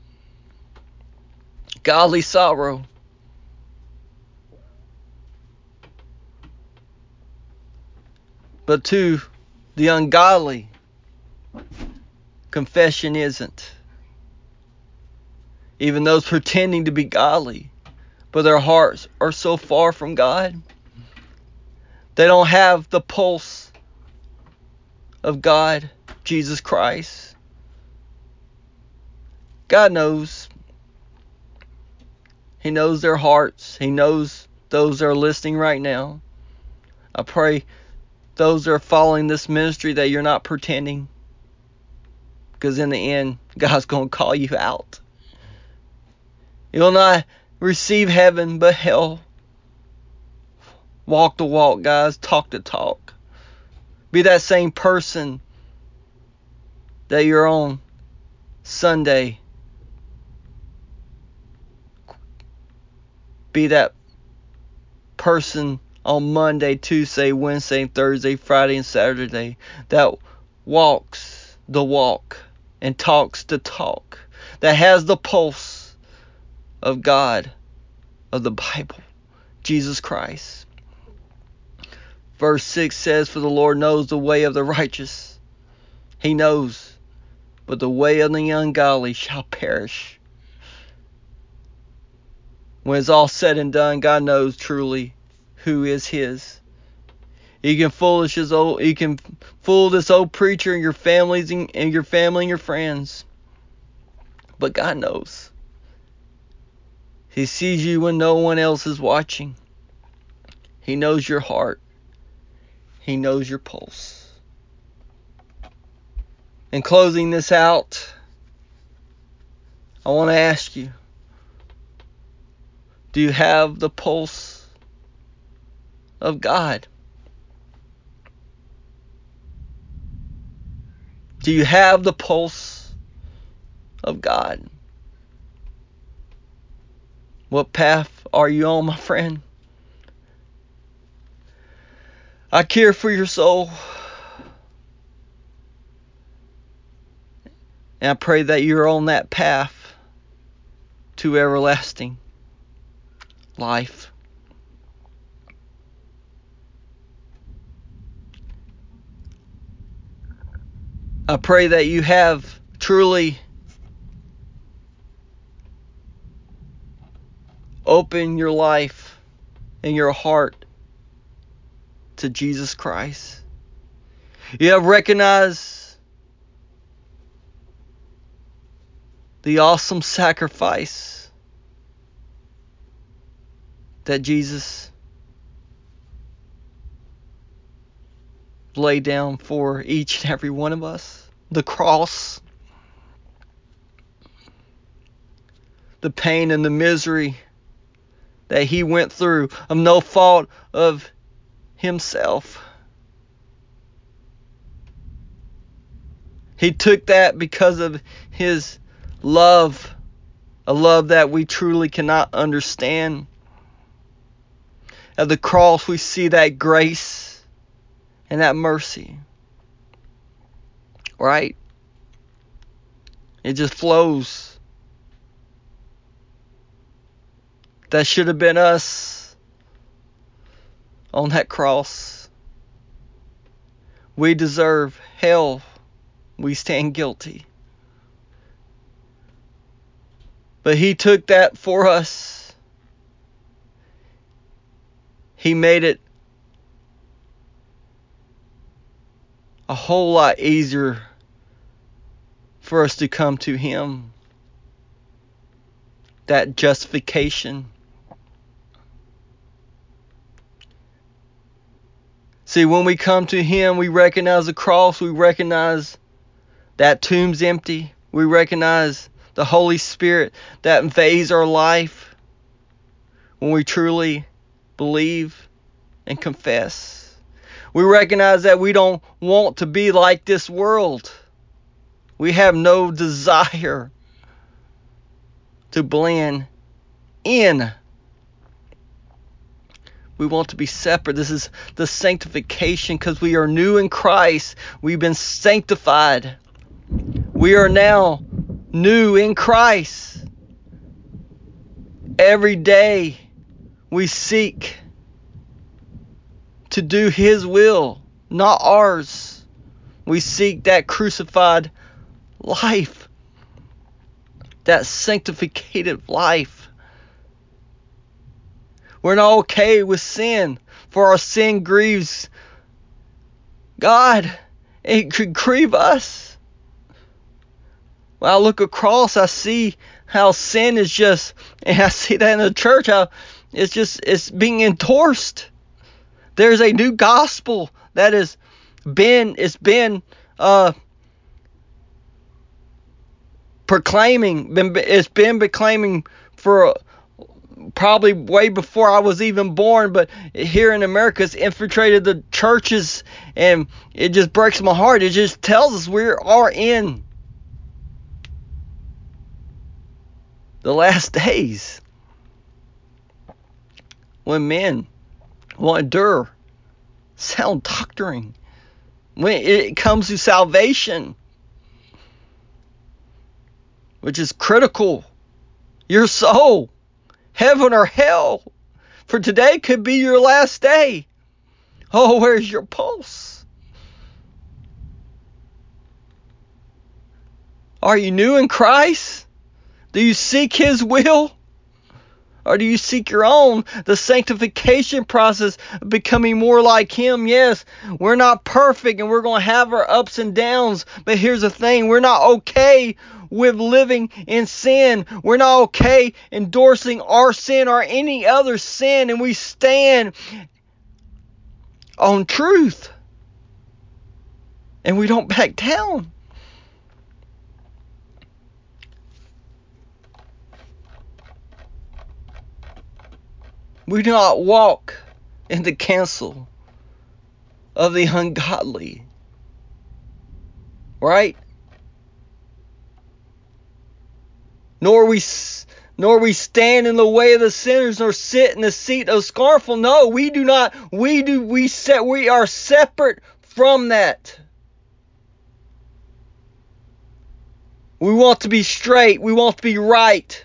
Godly sorrow. But to the ungodly, confession isn't. Even those pretending to be godly, but their hearts are so far from God. They don't have the pulse of God, Jesus Christ. God knows. He knows their hearts. He knows those that are listening right now. I pray those that are following this ministry that you're not pretending. Because in the end, God's going to call you out. You'll not receive heaven, but hell. Walk the walk, guys. Talk the talk. Be that same person that you're on Sunday. Be that person on Monday, Tuesday, Wednesday, Thursday, Friday, and Saturday that walks the walk and talks the talk. That has the pulse of God, of the Bible, Jesus Christ. Verse six says, for the Lord knows the way of the righteous. He knows, but the way of the ungodly shall perish. When it's all said and done, God knows truly who is His. You can foolish his old, you can fool this old preacher and your families and, and your family and your friends. But God knows. He sees you when no one else is watching. He knows your heart. He knows your pulse. In closing this out, I want to ask you, do you have the pulse of God? Do you have the pulse of God? What path are you on, my friend? I care for your soul. And I pray that you're on that path to everlasting life. I pray that you have truly opened your life and your heart to Jesus Christ. You have recognized the awesome sacrifice that Jesus laid down for each and every one of us. The cross, the pain and the misery that he went through of no fault of himself. He took that because of his love, a love that we truly cannot understand. At the cross, we see that grace and that mercy. Right? It just flows. That should have been us on that cross. We deserve hell. We stand guilty. But he took that for us. He made it a whole lot easier for us to come to him. That justification. See, when we come to him, we recognize the cross. We recognize that tomb's empty. We recognize the Holy Spirit that invades our life when we truly believe and confess. We recognize that we don't want to be like this world. We have no desire to blend in. We want to be separate. This is the sanctification because we are new in Christ. We've been sanctified. We are now new in Christ. Every day we seek to do his will, not ours. We seek that crucified life, that sanctificated life. We're not okay with sin, for our sin grieves God. It could grieve us. When I look across, I see how sin is just, and I see that in the church, how it's just, it's being endorsed. There's a new gospel that has been, it's been uh, proclaiming, been, it's been proclaiming for probably way before I was even born, but here in America it's infiltrated the churches, and it just breaks my heart. It just tells us we are in the last days when men will endure sound doctrine when it comes to salvation, which is critical. Your soul, heaven or hell, for today could be your last day. Oh, where's your pulse? Are you new in Christ? Do you seek his will? Or do you seek your own? The sanctification process of becoming more like Him. Yes, we're not perfect and we're going to have our ups and downs. But here's the thing. We're not okay with living in sin. We're not okay endorsing our sin or any other sin. And we stand on truth. And we don't back down. We do not walk in the counsel of the ungodly. Right? Nor we nor we stand in the way of the sinners, nor sit in the seat of scornful. No, we do not. We do. We set. We are separate from that. We want to be straight. We want to be right.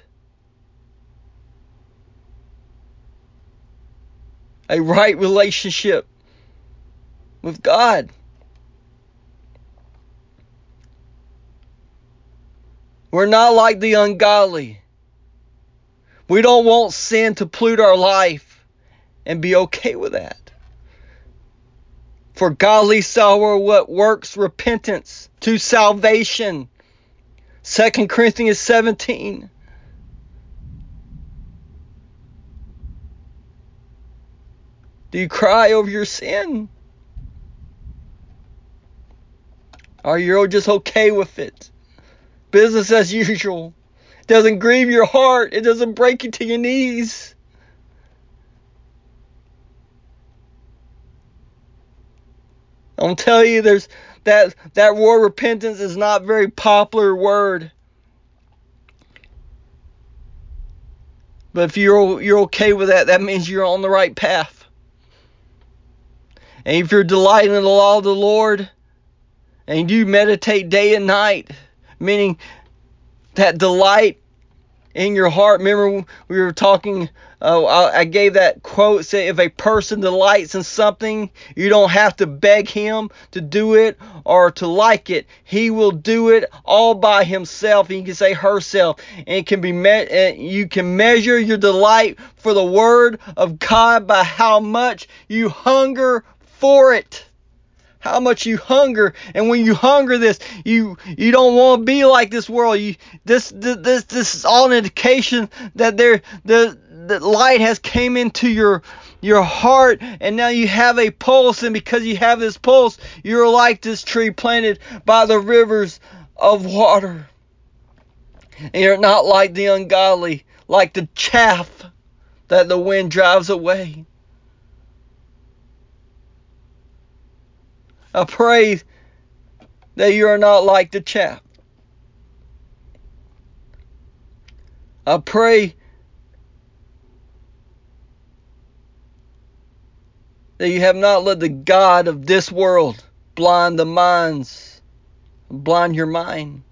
A right relationship with God. We're not like the ungodly. We don't want sin to pollute our life and be okay with that. For godly sorrow what works repentance to salvation. Second Corinthians seventeen. Do you cry over your sin? Or you're just okay with it? Business as usual. It doesn't grieve your heart. It doesn't break you to your knees. I'll tell you, there's that that word repentance is not a very popular word. But if you're you're okay with that, that means you're on the right path. And if you're delighting in the law of the Lord, and you meditate day and night, meaning that delight in your heart. Remember we were talking, uh, I gave that quote, say if a person delights in something, you don't have to beg him to do it or to like it. He will do it all by himself. And you can say herself. And it can be me- you can measure your delight for the word of God by how much you hunger for it. How much you hunger, and when you hunger this, you you don't want to be like this world. You this this this is all an indication that there the the light has came into your your heart, and now you have a pulse, and because you have this pulse, you're like this tree planted by the rivers of water. And you're not like the ungodly, like the chaff that the wind drives away. I pray that you are not like the chaff. I pray that you have not let the God of this world blind the minds, blind your mind.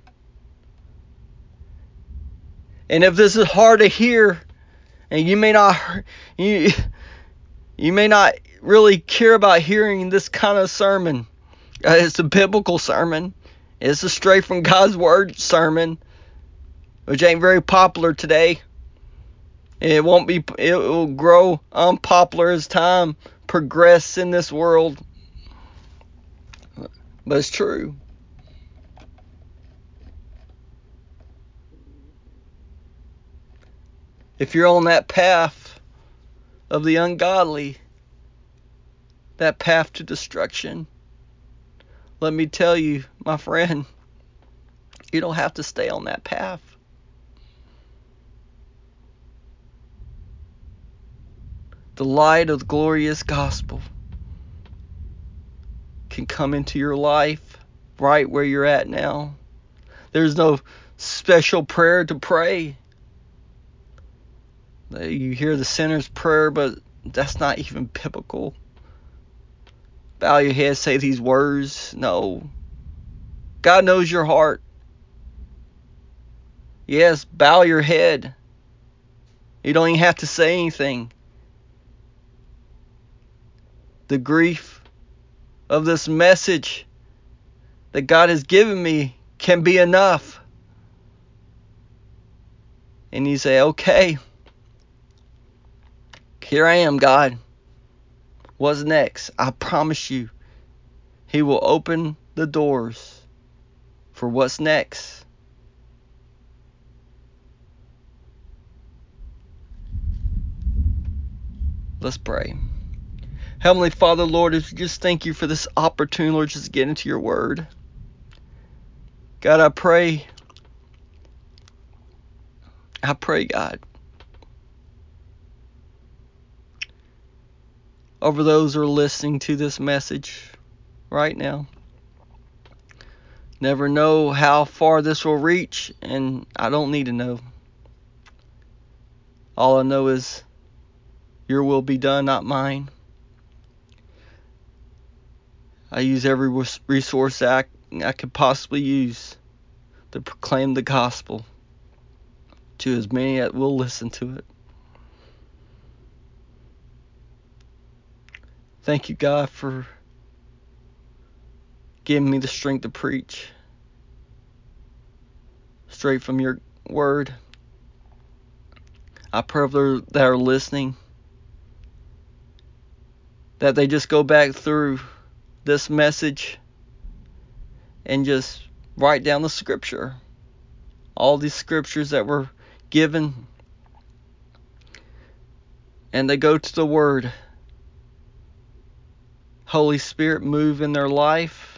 And if this is hard to hear, and you may not, you, you may not really care about hearing this kind of sermon. Uh, it's a biblical sermon. It's a straight from God's Word sermon, which ain't very popular today. It won't be. It will grow unpopular as time progresses in this world. But it's true. If you're on that path of the ungodly, that path to destruction, let me tell you, my friend, you don't have to stay on that path. The light of the glorious gospel can come into your life right where you're at now. There's no special prayer to pray. You hear the sinner's prayer, but that's not even biblical. Bow your head, say these words. No. God knows your heart. Yes, bow your head. You don't even have to say anything. The grief of this message that God has given me can be enough. And you say, okay, Here I am, God. What's next? I promise you, He will open the doors for what's next. Let's pray. Heavenly Father, Lord, just thank you for this opportunity, Lord, just to get into your word. God, I pray, I pray, God, over those who are listening to this message right now. Never know how far this will reach, and I don't need to know. All I know is your will be done, not mine. I use every resource that I, I could possibly use to proclaim the gospel to as many that will listen to it. Thank you, God, for giving me the strength to preach straight from your word. I pray for those that are listening that they just go back through this message and just write down the scripture. All these scriptures that were given, and they go to the word. Holy Spirit, move in their life.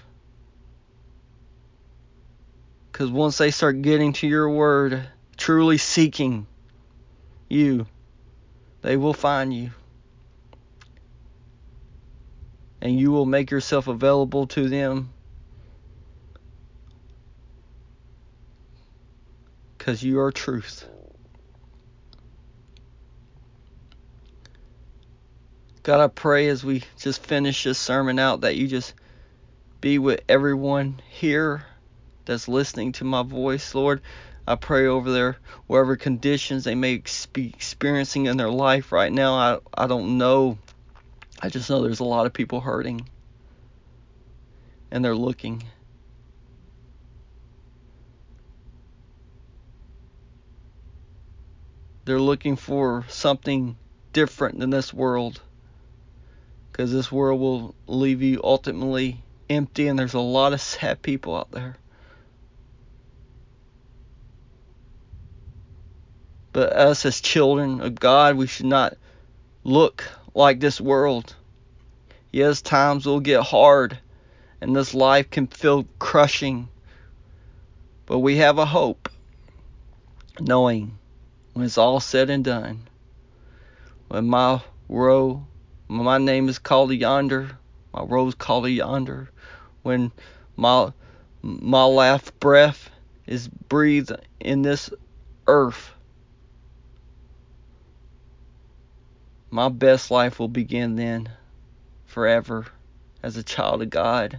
Because once they start getting to your word, truly seeking you, they will find you. And you will make yourself available to them. Because you are truth. God, I pray as we just finish this sermon out that you just be with everyone here that's listening to my voice, Lord. I pray over their whatever conditions they may be experiencing in their life right now. I, I don't know. I just know there's a lot of people hurting. And they're looking. They're looking for something different than this world. Because this world will leave you ultimately empty, and there's a lot of sad people out there. But us as children of God, we should not look like this world. Yes, times will get hard, and this life can feel crushing. But we have a hope, knowing when it's all said and done, when my row, when my name is called yonder, my row is called yonder, when my my last breath is breathed in this earth, my best life will begin then, forever, as a child of God.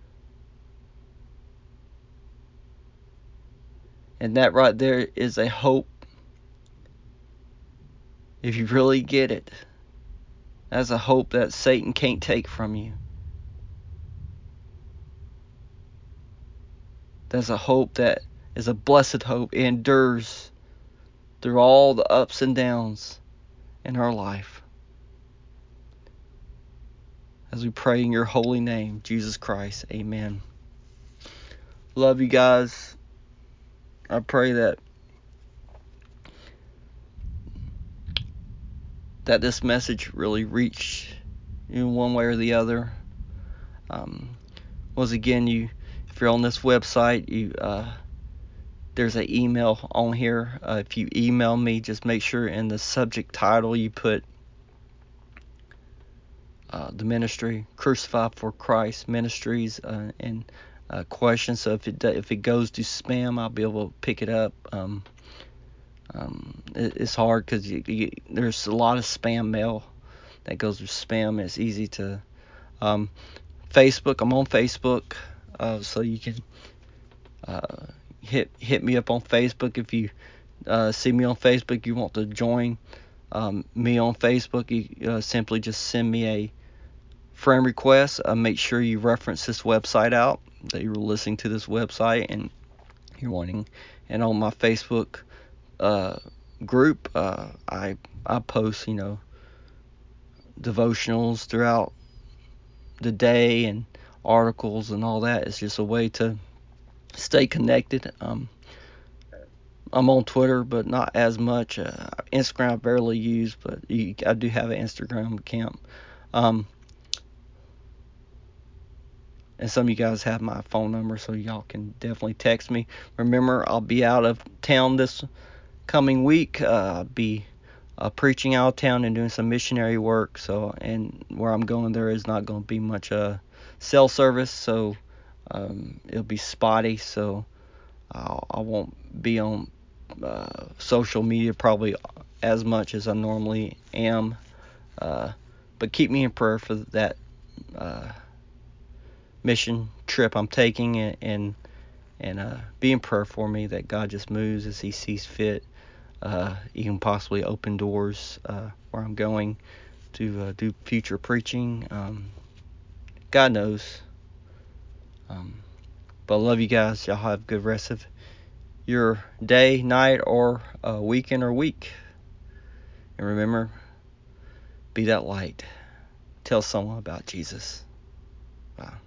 And that right there is a hope. If you really get it, that's a hope that Satan can't take from you. That's a hope that is a blessed hope. It endures through all the ups and downs in our life. As we pray in your holy name, Jesus Christ, amen. Love you guys. I pray that that this message really reached you in one way or the other. Um, once again, you if you're on this website, you uh, there's an email on here. Uh, if you email me, just make sure in the subject title you put uh, the ministry, Crucified for Christ Ministries, uh, and uh, questions. So if it if it goes to spam, I'll be able to pick it up. Um, um, it, it's hard because there's a lot of spam mail that goes to spam. It's easy to um, Facebook. I'm on Facebook, uh, so you can uh, hit hit me up on Facebook if you uh, see me on Facebook. You want to join um, me on Facebook? You uh, simply just send me a friend request. Uh, make sure you reference this website out, that you're listening to this website and you're wanting. And on my Facebook uh, group, uh, I I post, you know, devotionals throughout the day and articles and all that. It's just a way to stay connected. Um, I'm on Twitter, but not as much. Uh, Instagram I barely use, but you, I do have an Instagram account. Um, and some of you guys have my phone number, so y'all can definitely text me. Remember, I'll be out of town this coming week. Uh, I'll be uh, preaching out of town and doing some missionary work. So, and where I'm going, there is not going to be much uh, cell service, so um, it'll be spotty. So I'll, I won't be on uh, social media probably as much as I normally am. Uh, but keep me in prayer for that uh, mission trip I'm taking, and and, and uh, be in prayer for me that God just moves as He sees fit. Uh, he can possibly open doors uh, where I'm going to uh, do future preaching. Um, God knows. Um, but I love you guys. Y'all have a good rest of your day, night, or uh, weekend or week. And remember, be that light. Tell someone about Jesus. Bye.